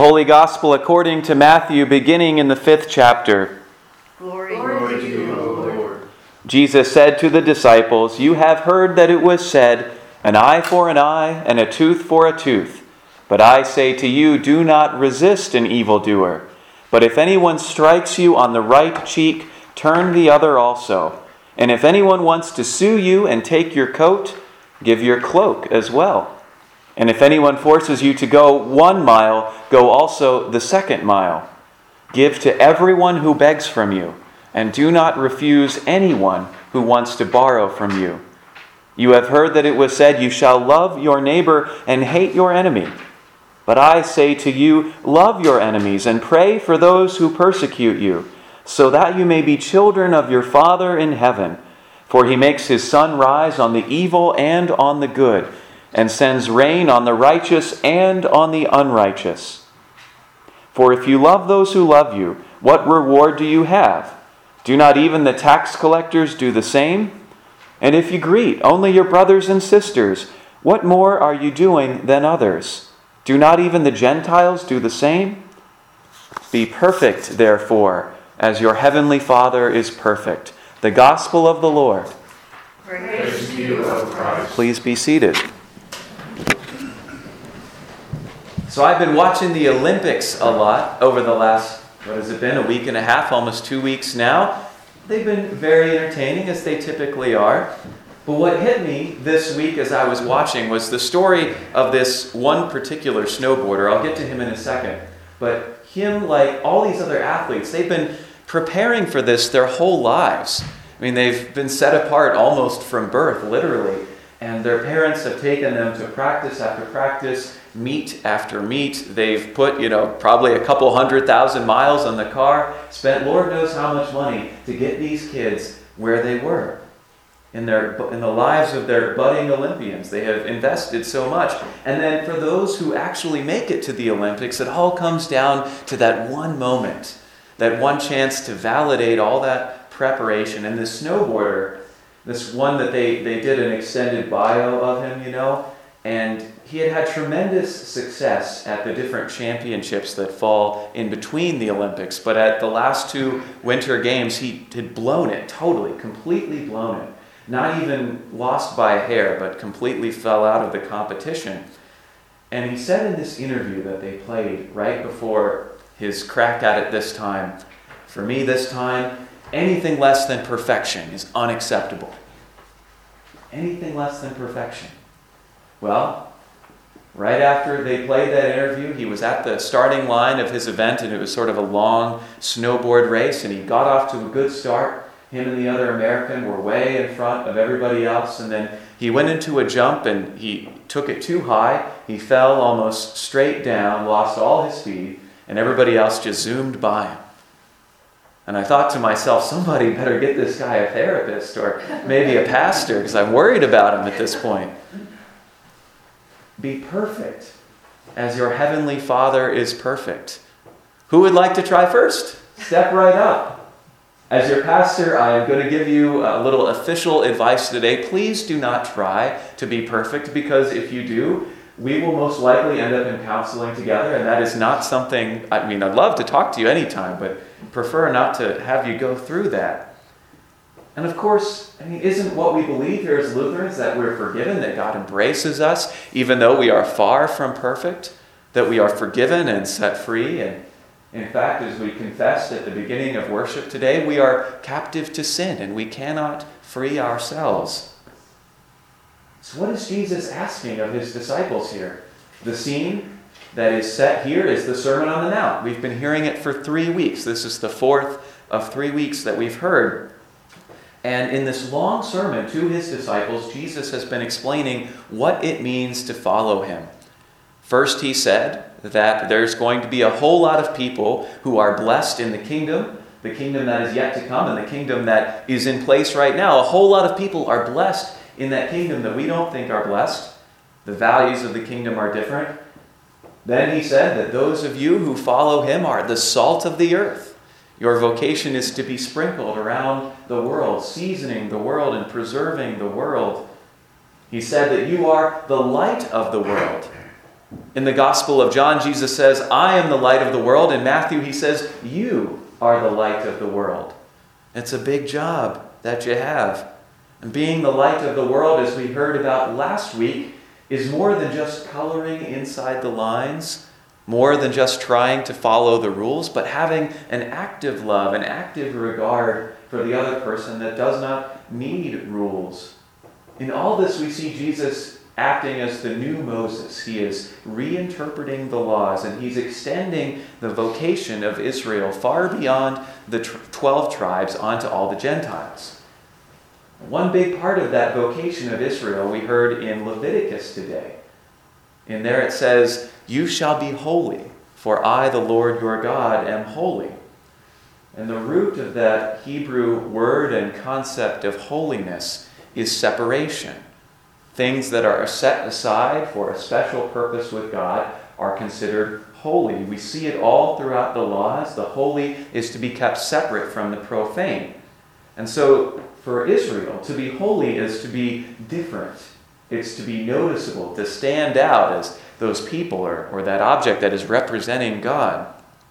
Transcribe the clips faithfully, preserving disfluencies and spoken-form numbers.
Holy Gospel according to Matthew, beginning in the fifth chapter. Glory, Glory to you, O Lord. Jesus said to the disciples, "You have heard that it was said, an eye for an eye and a tooth for a tooth. But I say to you, do not resist an evildoer. But if anyone strikes you on the right cheek, turn the other also. And if anyone wants to sue you and take your coat, give your cloak as well. And if anyone forces you to go one mile, go also the second mile. Give to everyone who begs from you, and do not refuse anyone who wants to borrow from you. You have heard that it was said, you shall love your neighbor and hate your enemy. But I say to you, love your enemies and pray for those who persecute you, so that you may be children of your Father in heaven. For he makes his sun rise on the evil and on the good, and sends rain on the righteous and on the unrighteous. For if you love those who love you, what reward do you have? Do not even the tax collectors do the same? And if you greet only your brothers and sisters, what more are you doing than others? Do not even the Gentiles do the same? Be perfect, therefore, as your heavenly Father is perfect." The Gospel of the Lord. Praise to you, O Christ. Please be seated. So I've been watching the Olympics a lot over the last, what has it been, a week and a half, almost two weeks now. They've been very entertaining, as they typically are. But what hit me this week as I was watching was the story of this one particular snowboarder. I'll get to him in a second. But him, like all these other athletes, they've been preparing for this their whole lives. I mean, they've been set apart almost from birth, literally. And their parents have taken them to practice after practice, meet after meet. They've put, you know, probably a couple hundred thousand miles on the car, spent Lord knows how much money to get these kids where they were. In their in the lives of their budding Olympians. They have invested so much. And then for those who actually make it to the Olympics, it all comes down to that one moment, that one chance to validate all that preparation. And this snowboarder, this one that they, they did an extended bio of him, you know, and he had had tremendous success at the different championships that fall in between the Olympics. But at the last two Winter Games, he had blown it totally, completely blown it. Not even lost by a hair, but completely fell out of the competition. And he said in this interview that they played right before his crack at it this time, "For me this time, anything less than perfection is unacceptable." Anything less than perfection. Well, right after they played that interview, he was at the starting line of his event, and it was sort of a long snowboard race, and he got off to a good start. Him and the other American were way in front of everybody else, and then he went into a jump and he took it too high. He fell almost straight down, lost all his speed, and everybody else just zoomed by him. And I thought to myself, somebody better get this guy a therapist or maybe a pastor, because I'm worried about him at this point. Be perfect as your heavenly Father is perfect. Who would like to try first? Step right up. As your pastor, I am going to give you a little official advice today. Please do not try to be perfect, because if you do, we will most likely end up in counseling together, and that is not something, I mean, I'd love to talk to you anytime, but prefer not to have you go through that. And of course, I mean, isn't what we believe here as Lutherans that we're forgiven, that God embraces us, even though we are far from perfect, that we are forgiven and set free? And in fact, as we confessed at the beginning of worship today, we are captive to sin and we cannot free ourselves. So what is Jesus asking of his disciples here? The scene that is set here is the Sermon on the Mount. We've been hearing it for three weeks. This is the fourth of three weeks that we've heard. And in this long sermon to his disciples, Jesus has been explaining what it means to follow him. First, he said that there's going to be a whole lot of people who are blessed in the kingdom, the kingdom that is yet to come, and the kingdom that is in place right now. A whole lot of people are blessed in that kingdom that we don't think are blessed. The values of the kingdom are different. Then he said that those of you who follow him are the salt of the earth. Your vocation is to be sprinkled around the world, seasoning the world and preserving the world. He said that you are the light of the world. In the Gospel of John, Jesus says, I am the light of the world. In Matthew, he says, you are the light of the world. It's a big job that you have. And being the light of the world, as we heard about last week, is more than just coloring inside the lines, more than just trying to follow the rules, but having an active love, an active regard for the other person that does not need rules. In all this, we see Jesus acting as the new Moses. He is reinterpreting the laws, and he's extending the vocation of Israel far beyond the twelve tribes onto all the Gentiles. One big part of that vocation of Israel we heard in Leviticus today. In there it says, you shall be holy, for I, the Lord your God, am holy. And the root of that Hebrew word and concept of holiness is separation. Things that are set aside for a special purpose with God are considered holy. We see it all throughout the laws. The holy is to be kept separate from the profane. And so for Israel, to be holy is to be different. It's to be noticeable, to stand out as those people or, or that object that is representing God.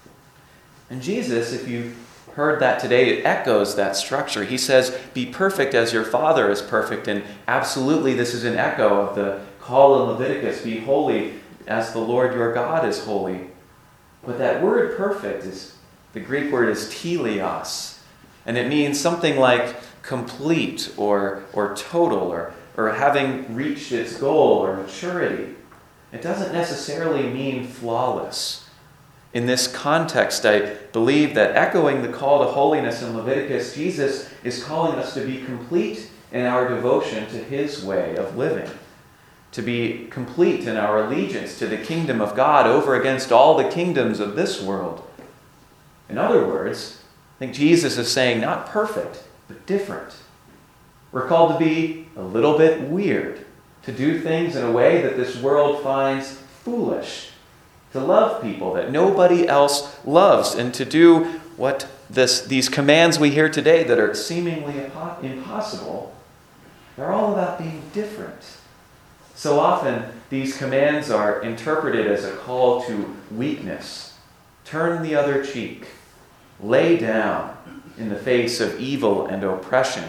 And Jesus, if you heard that today, it echoes that structure. He says, be perfect as your Father is perfect. And absolutely, this is an echo of the call in Leviticus, be holy as the Lord your God is holy. But that word perfect, is the Greek word is teleos. And it means something like complete or, or total or, or having reached its goal or maturity. It doesn't necessarily mean flawless. In this context, I believe that echoing the call to holiness in Leviticus, Jesus is calling us to be complete in our devotion to his way of living, to be complete in our allegiance to the kingdom of God over against all the kingdoms of this world. In other words, I think Jesus is saying not perfect, but different. We're called to be a little bit weird, to do things in a way that this world finds foolish, to love people that nobody else loves, and to do what this, these commands we hear today that are seemingly impossible, they're all about being different. So often, these commands are interpreted as a call to weakness. Turn the other cheek. Lay down in the face of evil and oppression.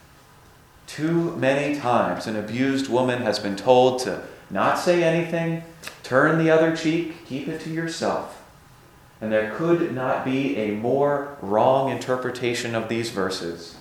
Too many times, an abused woman has been told to not say anything, turn the other cheek, keep it to yourself. And there could not be a more wrong interpretation of these verses.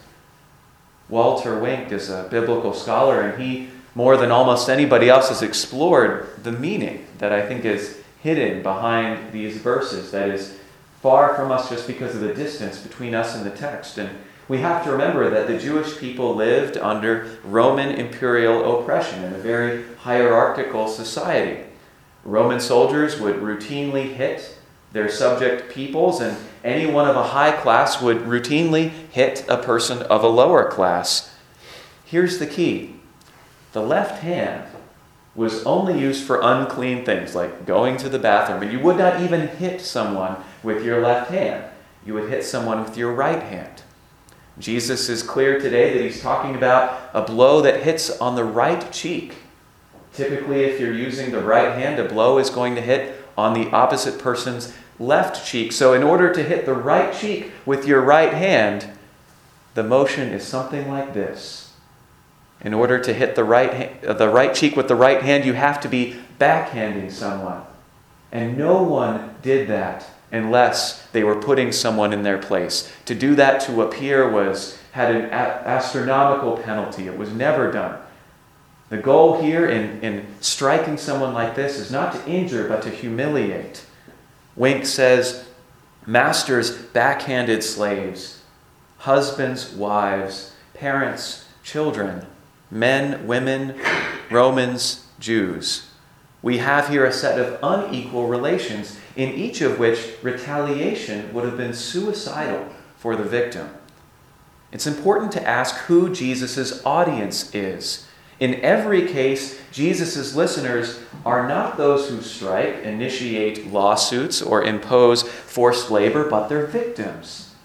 Walter Wink is a biblical scholar, and he, more than almost anybody else, has explored the meaning that I think is hidden behind these verses, that is far from us just because of the distance between us and the text. And we have to remember that the Jewish people lived under Roman imperial oppression in a very hierarchical society. Roman soldiers would routinely hit their subject peoples, and anyone of a high class would routinely hit a person of a lower class. Here's the key. The left hand was only used for unclean things, like going to the bathroom, but you would not even hit someone with your left hand. You would hit someone with your right hand. Jesus is clear today that he's talking about a blow that hits on the right cheek. Typically, if you're using the right hand, a blow is going to hit on the opposite person's left cheek. So in order to hit the right cheek with your right hand, the motion is something like this. In order to hit the right ha- the right cheek with the right hand, you have to be backhanding someone. And no one did that unless they were putting someone in their place. To do that to appear was had an a- astronomical penalty. It was never done. The goal here in, in striking someone like this is not to injure, but to humiliate. Wink says, masters backhanded slaves, husbands, wives, parents, children, men, women, Romans, Jews. We have here a set of unequal relations, in each of which retaliation would have been suicidal for the victim. It's important to ask who Jesus' audience is. In every case, Jesus' listeners are not those who strike, initiate lawsuits, or impose forced labor, but they're victims.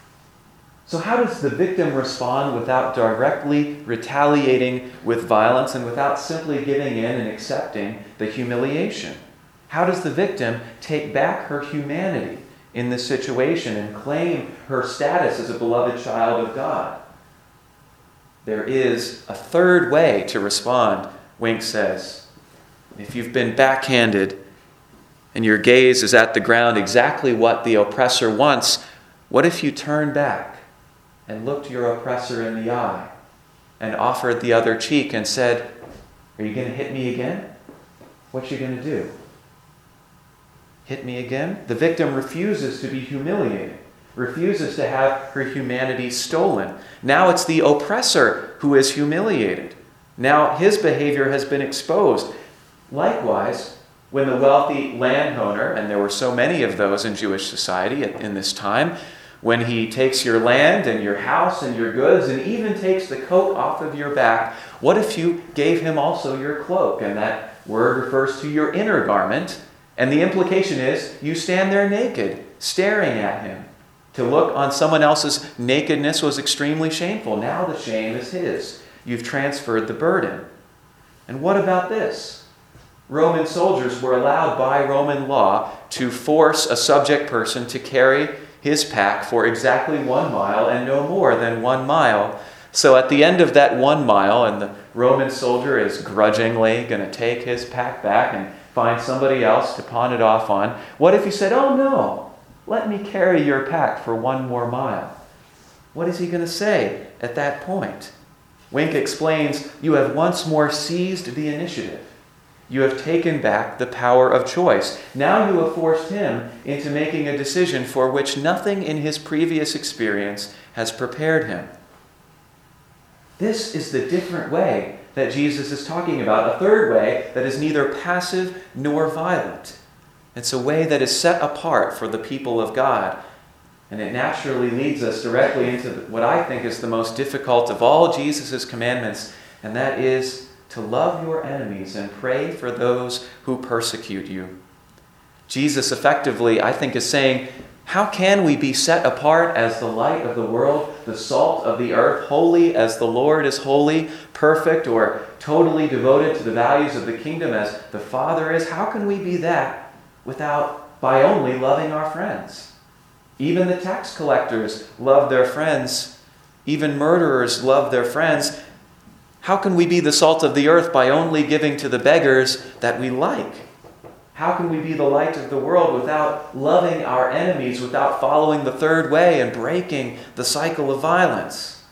So how does the victim respond without directly retaliating with violence and without simply giving in and accepting the humiliation? How does the victim take back her humanity in this situation and claim her status as a beloved child of God? There is a third way to respond, Wink says. If you've been backhanded and your gaze is at the ground, exactly what the oppressor wants, what if you turn back and looked your oppressor in the eye and offered the other cheek and said, "Are you going to hit me again? What you going to do? Hit me again?" The victim refuses to be humiliated, refuses to have her humanity stolen. Now it's the oppressor who is humiliated. Now his behavior has been exposed. Likewise, when the wealthy landowner, and there were so many of those in Jewish society in this time, when he takes your land and your house and your goods and even takes the coat off of your back, what if you gave him also your cloak? And that word refers to your inner garment. And the implication is you stand there naked, staring at him. To look on someone else's nakedness was extremely shameful. Now the shame is his. You've transferred the burden. And what about this? Roman soldiers were allowed by Roman law to force a subject person to carry his pack for exactly one mile and no more than one mile. So at the end of that one mile, and the Roman soldier is grudgingly going to take his pack back and find somebody else to pawn it off on, what if he said, "Oh no, let me carry your pack for one more mile"? What is he going to say at that point? Wink explains, you have once more seized the initiative. You have taken back the power of choice. Now you have forced him into making a decision for which nothing in his previous experience has prepared him. This is the different way that Jesus is talking about, a third way that is neither passive nor violent. It's a way that is set apart for the people of God. And it naturally leads us directly into what I think is the most difficult of all Jesus' commandments, and that is to love your enemies and pray for those who persecute you. Jesus effectively, I think, is saying, how can we be set apart as the light of the world, the salt of the earth, holy as the Lord is holy, perfect or totally devoted to the values of the kingdom as the Father is? How can we be that without, by only loving our friends? Even the tax collectors love their friends. Even murderers love their friends. How can we be the salt of the earth by only giving to the beggars that we like? How can we be the light of the world without loving our enemies, without following the third way and breaking the cycle of violence?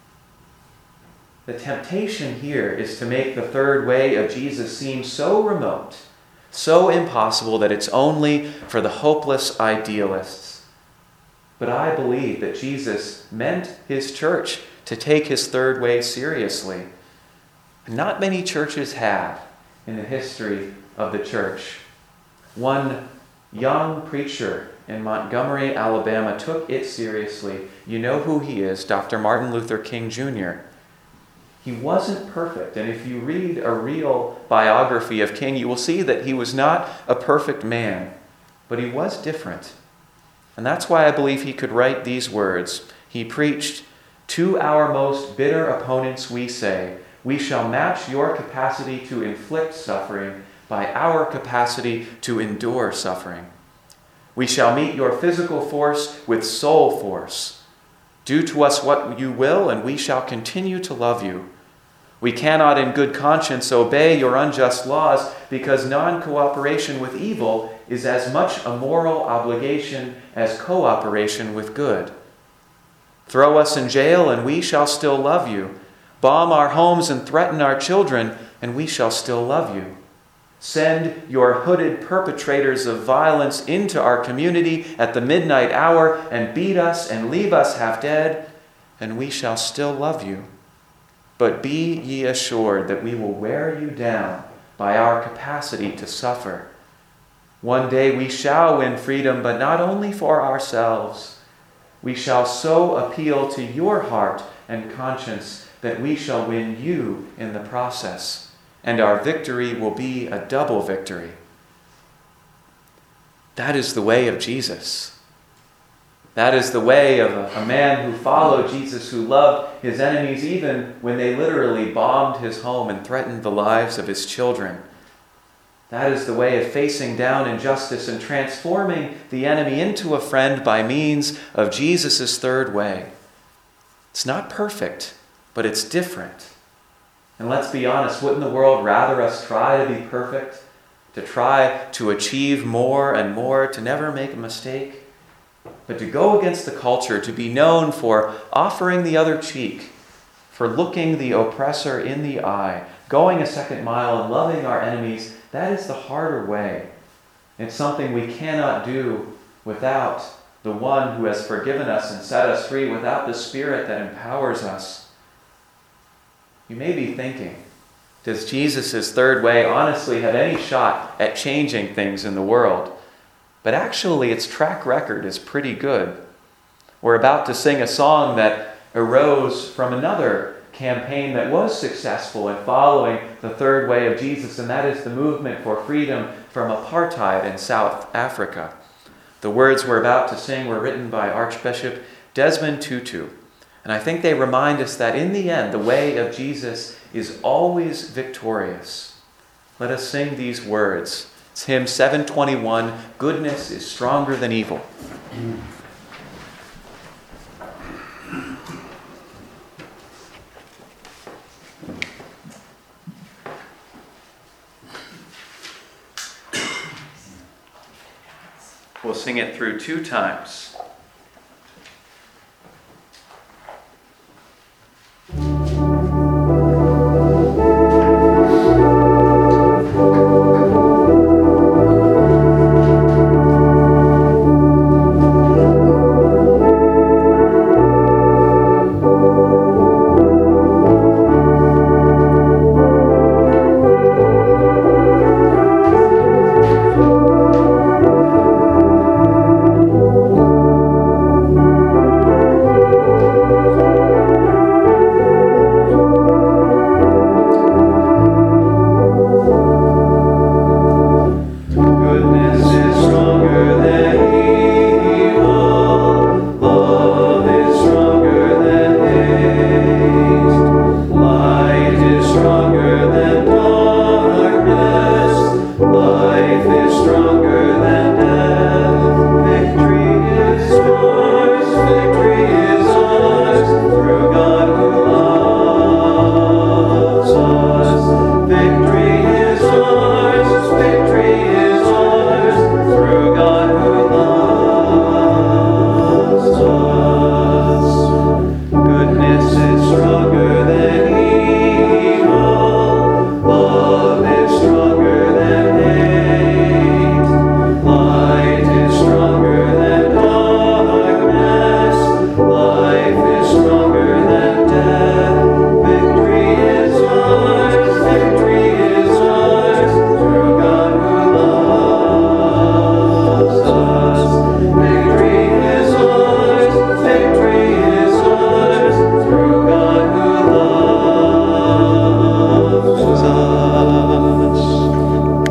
The temptation here is to make the third way of Jesus seem so remote, so impossible that it's only for the hopeless idealists. But I believe that Jesus meant his church to take his third way seriously. Not many churches have in the history of the church. One young preacher in Montgomery, Alabama, took it seriously. You know who he is, Doctor Martin Luther King Junior He wasn't perfect, and if you read a real biography of King, you will see that he was not a perfect man, but he was different. And that's why I believe he could write these words. He preached, "To our most bitter opponents we say, we shall match your capacity to inflict suffering by our capacity to endure suffering. We shall meet your physical force with soul force. Do to us what you will, and we shall continue to love you. We cannot in good conscience obey your unjust laws because non-cooperation with evil is as much a moral obligation as cooperation with good. Throw us in jail, and we shall still love you. Bomb our homes and threaten our children, and we shall still love you. Send your hooded perpetrators of violence into our community at the midnight hour and beat us and leave us half dead, and we shall still love you. But be ye assured that we will wear you down by our capacity to suffer. One day we shall win freedom, but not only for ourselves. We shall so appeal to your heart and conscience that we shall win you in the process, and our victory will be a double victory." That is the way of Jesus. That is the way of a, a man who followed Jesus, who loved his enemies even when they literally bombed his home and threatened the lives of his children. That is the way of facing down injustice and transforming the enemy into a friend by means of Jesus' third way. It's not perfect, but it's different. And let's be honest, wouldn't the world rather us try to be perfect, to try to achieve more and more, to never make a mistake? But to go against the culture, to be known for offering the other cheek, for looking the oppressor in the eye, going a second mile and loving our enemies, that is the harder way. It's something we cannot do without the one who has forgiven us and set us free, without the Spirit that empowers us. You may be thinking, does Jesus' third way honestly have any shot at changing things in the world? But actually, its track record is pretty good. We're about to sing a song that arose from another campaign that was successful in following the third way of Jesus, and that is the movement for freedom from apartheid in South Africa. The words we're about to sing were written by Archbishop Desmond Tutu, and I think they remind us that in the end, the way of Jesus is always victorious. Let us sing these words. It's hymn seven twenty-one, Goodness is Stronger Than Evil. We'll sing it through two times.